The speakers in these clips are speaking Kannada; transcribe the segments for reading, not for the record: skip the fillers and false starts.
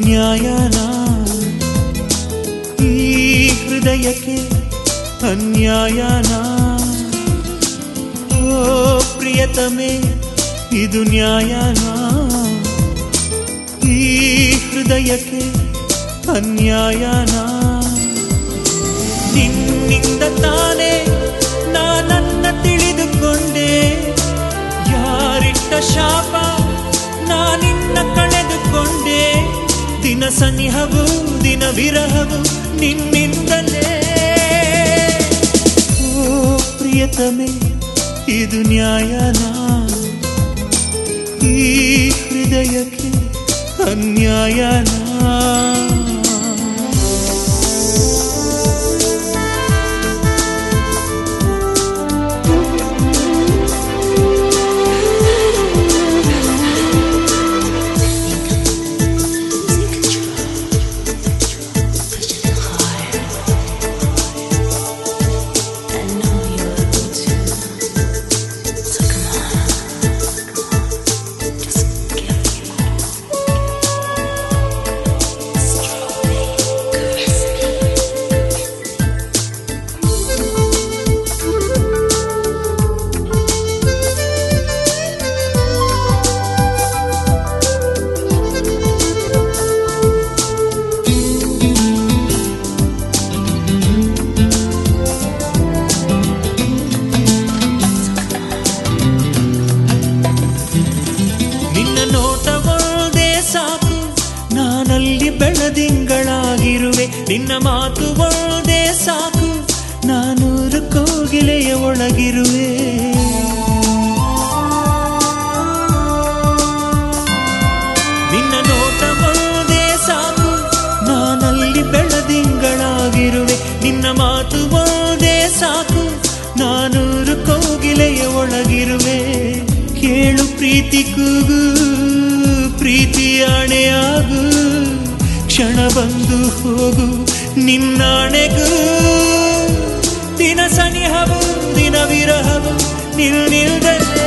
ನ್ಯಾಯನ? ಈ ಹೃದಯಕ್ಕೆ ಅನ್ಯಾಯನ? ಓ ಪ್ರಿಯತಮೆ, ಇದು ನ್ಯಾಯನ? ಈ ಹೃದಯಕ್ಕೆ ಅನ್ಯಾಯನ? ನಿನ್ನಿಂದ ತಾನೇ ನಾನನ್ನ ತಿಳಿದುಕೊಂಡೆ, ಯಾರಿಟ್ಟ ಶಾಪ ನಾನಿನ್ನ ಕಳೆದುಕೊಂಡೆ. ದಿನ ಸನಿಹವು ದಿನ ವಿರಹವು ನಿನ್ನಿಂದಲೇ. ಓ ಪ್ರಿಯತಮೆ, ಇದು ನ್ಯಾಯನ? ಈ ಹೃದಯಕ್ಕೆ ಅನ್ಯಾಯನ? ಬೆಳದಿಂಗಳಾಗಿರುವೆ, ನಿನ್ನ ಮಾತು ಒಂದೇ ಸಾಕು, ನಾನೂರು ಕೋಗಿಲೆಯ ಒಳಗಿರುವೆ. ನಿನ್ನ ನೋಟ ಒಂದೇ ಸಾಕು, ನಾನಲ್ಲಿ ಬೆಳದಿಂಗಳಾಗಿರುವೆ. ನಿನ್ನ ಮಾತು ಒಂದೇ ಸಾಕು, ನಾನೂರು ಕೋಗಿಲೆಯ ಒಳಗಿರುವೆ. ಕೇಳು ಪ್ರೀತಿ ಕೂಗು, ಪ್ರೀತಿಯಾಣೆಯಾಗು, ಕ್ಷಣ ಬಂದು ಹೋಗು ನಿನ್ನಾಣೆಗೂ. ದಿನ ಸನಿಹವು ದಿನ ವಿರಹವು ನಿಲ್ನಿಲ್ದಲೇ.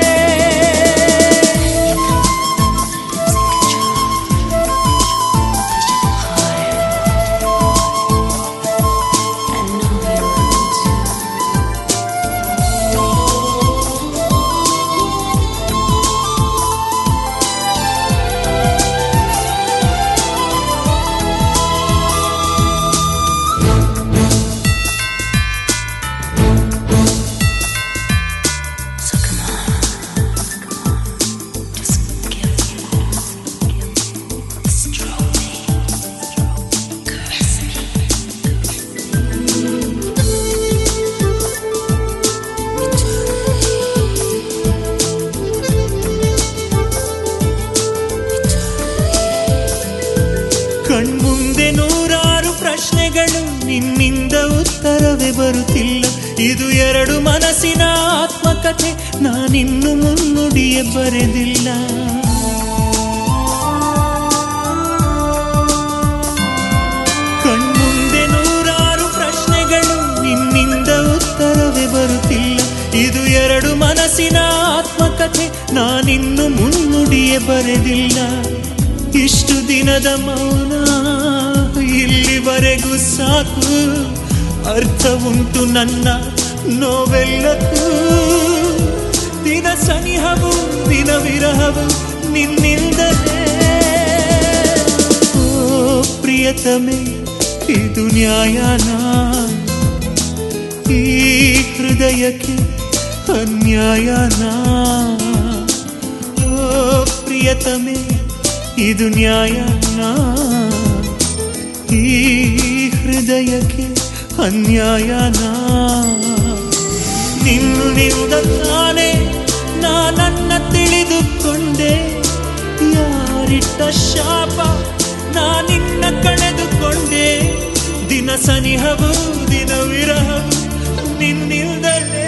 ಕಣ್ಮುಂದೆ ನೂರಾರು ಪ್ರಶ್ನೆಗಳು, ನಿನ್ನಿಂದ ಉತ್ತರವೇ ಬರುತ್ತಿಲ್ಲ. ಇದು ಎರಡು ಮನಸ್ಸಿನ ಆತ್ಮಕಥೆ, ನಾನಿನ್ನು ಮುನ್ನುಡಿಯೇ ಬರೆದಿಲ್ಲ. ಕಣ್ಮುಂದೆ ನೂರಾರು ಪ್ರಶ್ನೆಗಳು, ನಿನ್ನಿಂದ ಉತ್ತರವೇ ಬರುತ್ತಿಲ್ಲ. ಇದು ಎರಡು ಮನಸ್ಸಿನ ಆತ್ಮಕಥೆ, ನಾನಿನ್ನು ಮುನ್ನುಡಿಯೇ ಬರೆದಿಲ್ಲ. ಇಷ್ಟು ದಿನದ ಮೌನ ಇಲ್ಲಿವರೆಗೂ ಸಾಕು, ಅರ್ಥ ಉಂಟು ನನ್ನ ನೋವೆಲ್ಲಕ್ಕೂ. ದಿನ ಸನಿಹವು ದಿನ ವಿರಹವು ನಿನ್ನಿಂದಲೇ. ಓ ಪ್ರಿಯತಮೆ, ಇದು ನ್ಯಾಯನ? ಈ ಹೃದಯಕ್ಕೆ ಅನ್ಯಾಯನ? ಓ ಪ್ರಿಯತಮೆ, ಇದು ನ್ಯಾಯನ? ಈ ಹೃದಯಕ್ಕೆ ಅನ್ಯಾಯನ? ನಿನ್ನಿಂದ ತಾನೇ ನಾನನ್ನ ತಿಳಿದುಕೊಂಡೆ, ಯಾರಿಟ್ಟ ಶಾಪ ನಾನಿನ್ನ ಕಳೆದುಕೊಂಡೆ. ದಿನ ಸನಿಹವು ದಿನ ವಿರಹವು ನಿನ್ನಿಲ್ದಲೇ.